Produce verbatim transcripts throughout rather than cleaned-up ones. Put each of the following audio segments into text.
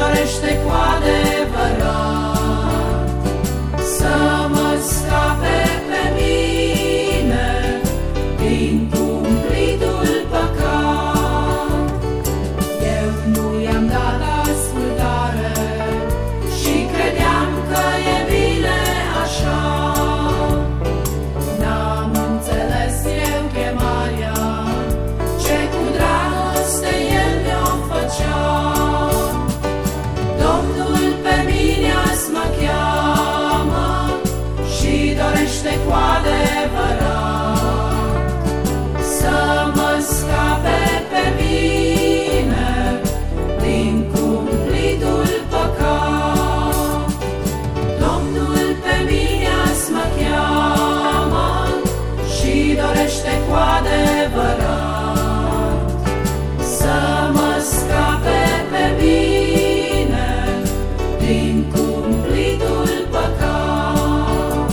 dorește cu adevărat să mă scape pe mine din cumplitul păcat. Eu nu i-am dat ascultare și credeam că e bine așa. N-am înțeles eu chemarea ce cu dragoste El mi-o făcea. Domnul pe mine azi mă cheamă și dorește cu adevărat să mă scape pe mine din cumplitul păcat. Domnul pe mine azi mă cheamă și dorește cu adevărat să mă scape pe mine din cumplitul păcat.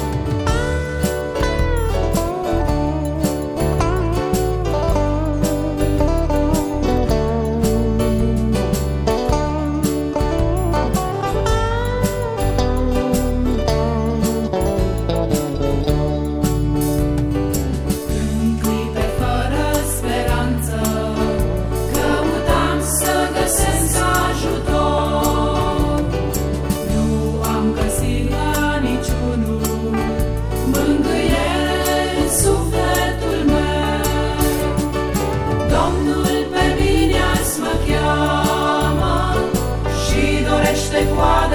În clipe fără speranță căutam să găsesc ajutor. Nu am găsit la niciunul mângâiere în sufletul meu. Domnul pe mine azi mă cheamă și dorește cu adevărat